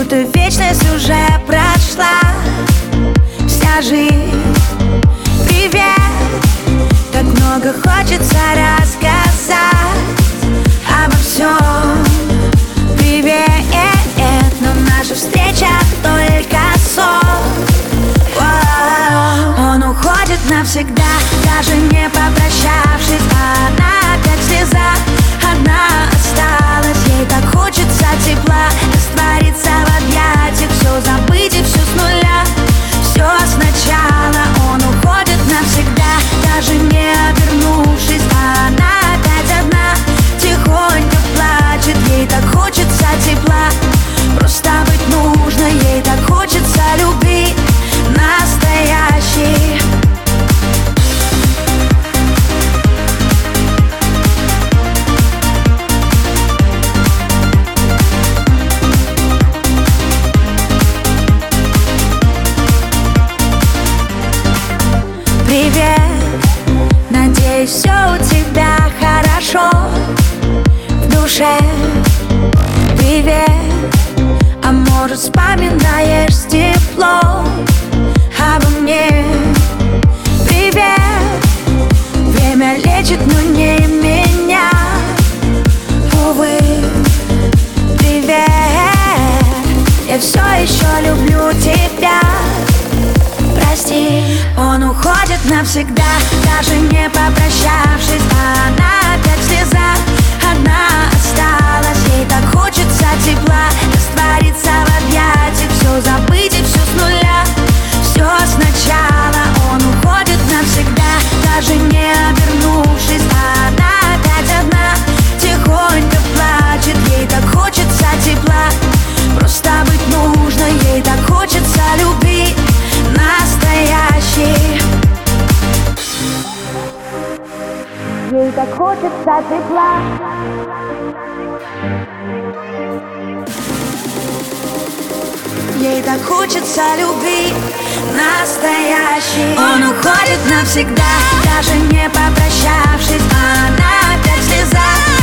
будто вечность уже прошла. Вся жизнь, привет. Так много хочется рассказать обо всем. Привет, но наша встреча только сон. Он уходит навсегда, даже не попрощавшись. А она опять в слезах, одна осталась. Ей так хочется тепла, раствориться в объятиях, все забыть и все с нуля, все сначала. Он уходит навсегда, даже не обернувшись. А она опять одна, тихонько плачет. Ей так хочется тепла, просто быть нужно. Ей так хочется любви настоящей. Привет, надеюсь, все у тебя хорошо в душе. Привет, а может вспоминаешь с теплом обо мне. Привет, время лечит, но не меня, увы. Привет, я все еще люблю тебя. Прости, он уходит навсегда, даже не попрощавшись. А она опять в слезах, одна осталась. Ей так хочется тепла, раствориться в объятиях, все забыть и все с нуля, все сначала. Он уходит навсегда, даже не обернувшись. А она опять одна, тихонько плачет. Ей так хочется тепла, просто быть нужно. Ей так хочется любви настоящей. Ей так хочется тепла. Ей так хочется любви настоящей. Он уходит навсегда, даже не попрощавшись. А она опять в слезах,